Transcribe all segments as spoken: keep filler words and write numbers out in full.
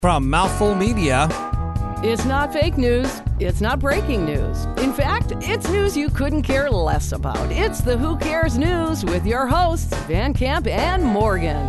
From Mouthful Media. It's not fake news. It's not breaking news. In fact, it's news you couldn't care less about. It's the Who Cares News with your hosts, Van Camp and Morgan.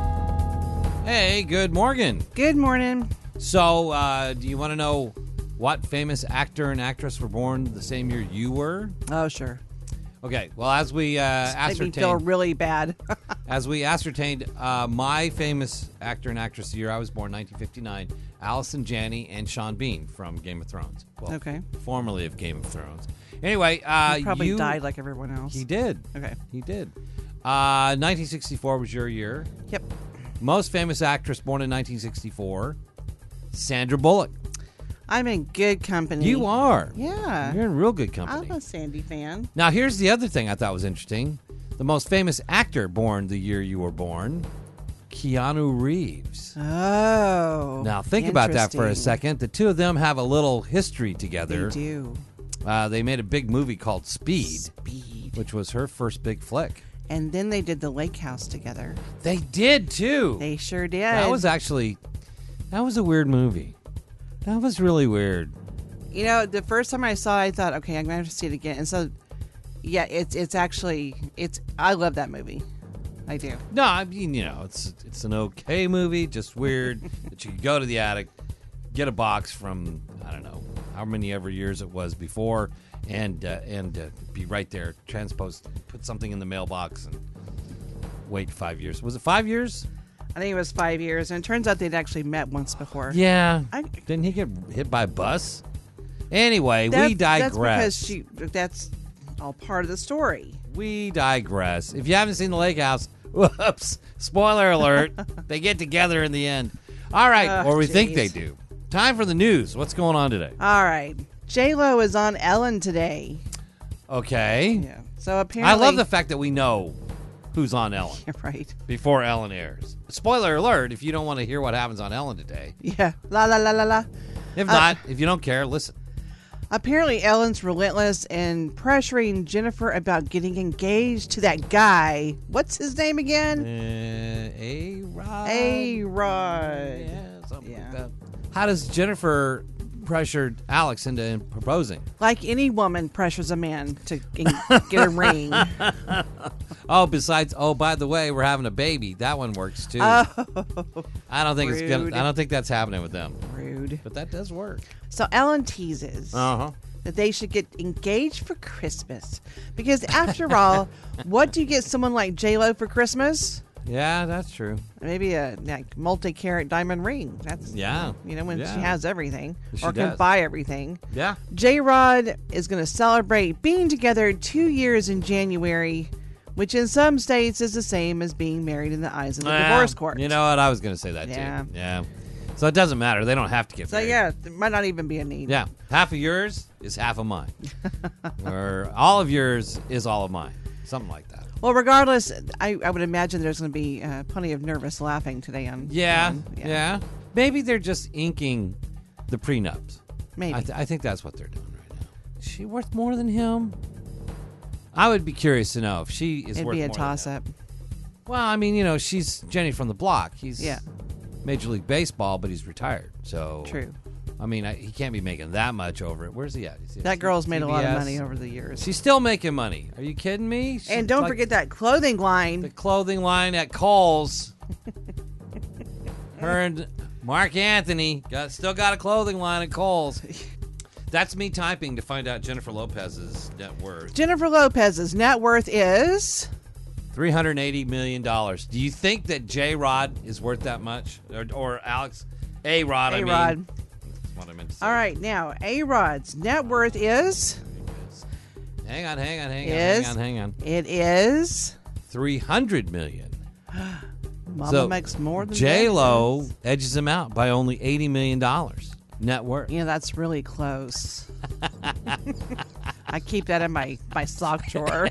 Hey, good morning. Good morning. So, uh, do you want to know what famous actor and actress were born the same year you were? Oh, sure. Okay, well, as we uh, Make me feel ascertained, really bad. as we ascertained, uh, my famous actor and actress the year I was born, nineteen fifty-nine, Allison Janney and Sean Bean from Game of Thrones. Well, Okay. formerly of Game of Thrones. Anyway, uh, He probably you, died like everyone else. He did. Okay. He did. Uh, nineteen sixty-four was your year. Yep. Most famous actress born in nineteen sixty-four, Sandra Bullock. I'm in good company. You are. Yeah. You're in real good company. I'm a Sandy fan. Now, here's the other thing I thought was interesting. The most famous actor born the year you were born, Keanu Reeves. Oh. Now, think about that for a interesting. second. The two of them have a little history They together. do. Uh, they made a big movie called Speed, Speed. which was her first big flick. And then they did the Lake House together. They did, too. They sure did. That was actually, that was a weird movie. That was really weird. You know, the first time I saw it, I thought, okay, I'm going to have to see it again. And so, yeah, it's it's actually, it's. I love that movie. I do. No, I mean, you know, it's it's an okay movie, just weird that you could go to the attic, get a box from, I don't know, how many ever years it was before, and uh, and uh, be right there, transpose, put something in the mailbox, and wait five years. Was it five years? I think it was five years. And it turns out they'd actually met once before. Yeah. I- Didn't he get hit by a bus? Anyway, That- we digress. That's because she. That's all part of the story. We digress. If you haven't seen The Lake House, whoops, spoiler alert, they get together in the end. All right, Oh, or we think they geez. do. Time for the news. What's going on today? All right. J-Lo is on Ellen today. Okay. Yeah. So apparently. I love the fact that we know who's on Ellen You're right. before Ellen airs. Spoiler alert, if you don't want to hear what happens on Ellen today. Yeah. La la la la la. If Uh, not, if you don't care, listen. Apparently, Ellen's relentless in pressuring Jennifer about getting engaged to that guy. What's his name Uh, again? A-Rod. A-Rod. Yeah, something Yeah. like that. How does Jennifer pressure Alex into proposing? Like any woman pressures a man to g- get a ring. Oh, besides, oh, by the way, we're having a baby. That one works too. Oh, I don't think it's rude. gonna. I don't think that's happening with them, rude. but that does work. So Ellen teases Uh huh. that they should get engaged for Christmas. Because after all, what do you get someone like J-Lo for Christmas? Yeah, that's true. Maybe a like, multi-carat diamond ring. That's Yeah. you know when Yeah. she has everything She or can does. buy everything. Yeah. J-Rod is going to celebrate being together two years in January, which in some states is the same as being married in the eyes of the Well, divorce court. You know what? I was going to say that Yeah. too. Yeah. So it doesn't matter. They don't have to get So married. yeah, there might not even be a need. Yeah. Half of yours is half of mine, or all of yours is all of mine. Something like that. Well, regardless, I, I would imagine there's going to be uh, plenty of nervous laughing today on. Yeah, on- yeah. Maybe they're just inking the prenups. Maybe. I, th- I think that's what they're doing right now. Is she worth more than him? I would be curious to know if she is It'd worth be a more than him. toss-up. Well, I mean, you know, she's Jenny from the block. He's Yeah. Major League Baseball, but he's retired. So True. I mean, I, he can't be making that much over it. Where's he at? Is he at That girl's made a lot of T B S? money over the years. She's still making money. Are you kidding me? She's And don't like forget that clothing line. the clothing line at Kohl's. Her and Mark Anthony got still got a clothing line at Kohl's. That's me typing to find out Jennifer Lopez's net worth. Jennifer Lopez's net worth is three hundred eighty million dollars. Do you think that J-Rod is worth that much? Or, or Alex? A-Rod, I mean. A-Rod. That's what I meant to say. All right. Now, A-Rod's net worth is Hang on, hang on, hang on, Is- hang on, hang on. it is three hundred million Mama So, makes more than J-Lo that. edges him out by only eighty million dollars net worth. You know, that's really close. I keep that in my, my sock drawer.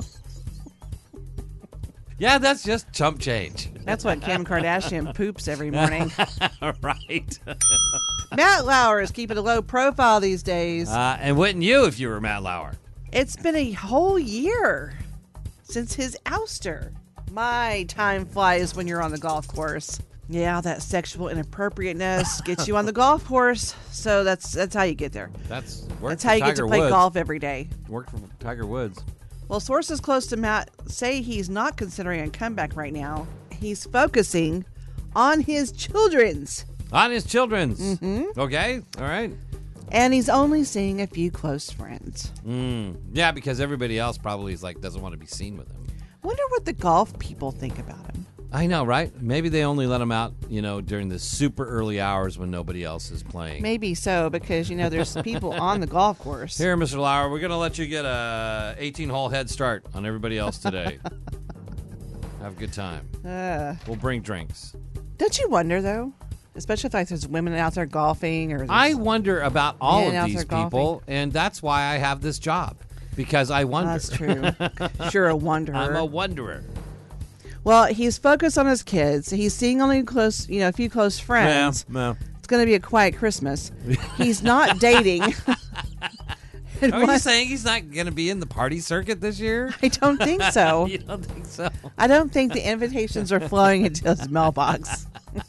Yeah, that's just chump change. That's what Kim Kardashian poops every morning. Right. Matt Lauer is keeping a low profile these days. Uh, and wouldn't you if you were Matt Lauer? It's been a whole year since his ouster. My time flies when you're on the golf course. Yeah, that sexual inappropriateness gets you on the golf course. So that's that's how you get there. That's worked That's for how you Tiger get to play Woods. golf every day. Worked for Tiger Woods. Well, sources close to Matt say he's not considering a comeback right now. He's focusing on his children's. On his children's. Mm-hmm. Okay. All right. And he's only seeing a few close friends. Mm. Yeah, because everybody else probably is like doesn't want to be seen with him. Wonder what the golf people think about him. I know, right? Maybe they only let him out, you know, during the super early hours when nobody else is playing. Maybe so, because, you know, there's people on the golf course. Here, Mister Lauer, we're going to let you get a eighteen-hole head start on everybody else today. Have a good time. Uh, We'll bring drinks. don't you wonder, though? Especially if like, there's women out there golfing. or I wonder about all Men of out these there people, golfing. and that's why I have this job. Because I wonder. That's true. Sure, a wanderer. I'm a wanderer. Well, he's focused on his kids. He's seeing only close, you know, a few close friends. Yeah, It's going to be a quiet Christmas. He's not dating. And Are you what- saying he's not going to be in the party circuit this year? I don't think so. You don't think so? I don't think the invitations are flowing into his mailbox.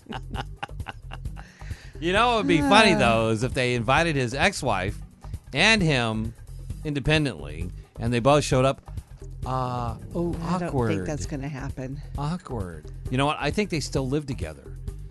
You know what would be funny, though, is if they invited his ex-wife and him independently, and they both showed up. Uh, oh, I awkward. don't think that's going to happen. Awkward. You know what? I think they still live together.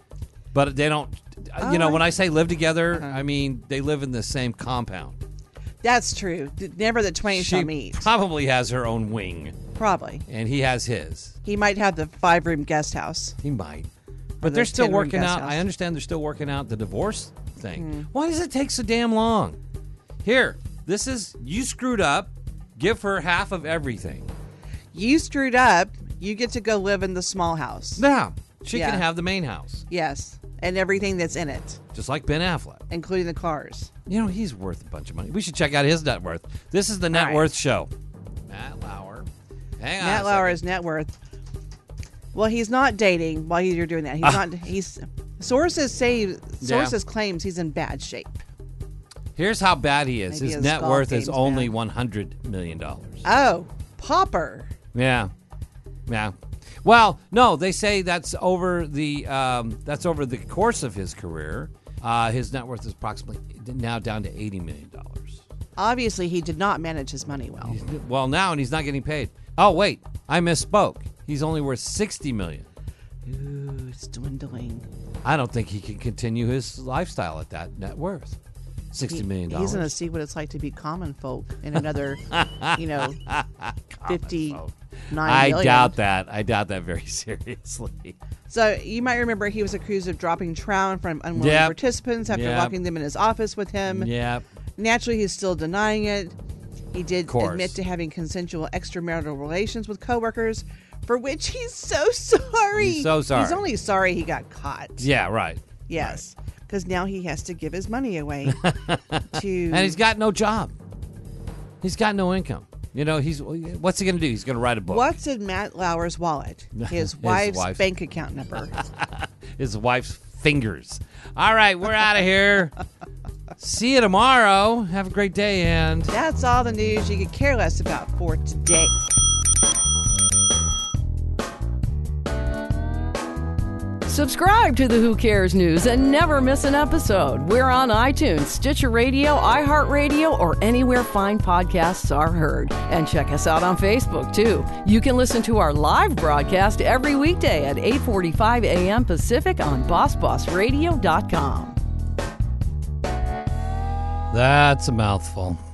But they don't, Oh, you know, I- when I say live together, Uh-huh. I mean they live in the same compound. That's true. D- Never the twain She shall meet. probably has her own wing, Probably. and he has his. He might have the five-room guest house. He might. Or But the they're still ten-room working guest out. house. I understand they're still working out the divorce thing. Hmm. Why does it take so damn long? Here, this is, you screwed up. Give her half of everything. You screwed up. You get to go live in the small house. Now, she Yeah. can have the main house, Yes. And everything that's in it, just like Ben Affleck. including the cars. You know, he's worth a bunch of money. We should check out his net worth. This is the net All right. worth show. Matt Lauer. Hang on. Matt a Lauer's second. net worth. Well, he's not dating while you're doing that. He's Ah. not. He's sources say sources claims he's in bad shape. Here's how bad he is. Maybe His his net golf worth is game's only bad. one hundred million dollars. Oh, pauper. Yeah. Yeah. Well, no, they say that's over the um, that's over the course of his career. Uh, his net worth is approximately now down to eighty million dollars. Obviously, he did not manage his money well. Well, now, and he's not getting paid. Oh, wait, I misspoke. He's only worth sixty million dollars. Ooh, it's dwindling. I don't think he can continue his lifestyle at that net worth. sixty million dollars. He's going to see what it's like to be common folk in another, you know, fifty-nine I million. doubt that. I doubt that very seriously. So you might remember he was accused of dropping trow in front of unwilling Yep. participants after Yep. locking them in his office with him. Yeah. Naturally, he's still denying it. He did course. admit to having consensual extramarital relations with coworkers, for which he's so sorry. He's so sorry. He's only sorry he got caught. Yeah, right. Yes, because now he has to give his money away to. And he's got no job. He's got no income. You know, he's what's he going to do? He's going to write a book. What's in Matt Lauer's wallet? His His wife's, wife's- bank account number. His wife's fingers. All right, we're out of here. See you tomorrow. Have a great day, and That's all the news you could care less about for today. Subscribe to the Who Cares News and never miss an episode. We're on iTunes, Stitcher Radio, iHeartRadio, or anywhere fine podcasts are heard. And check us out on Facebook, too. You can listen to our live broadcast every weekday at eight forty-five a.m. Pacific on boss boss radio dot com. that's a mouthful.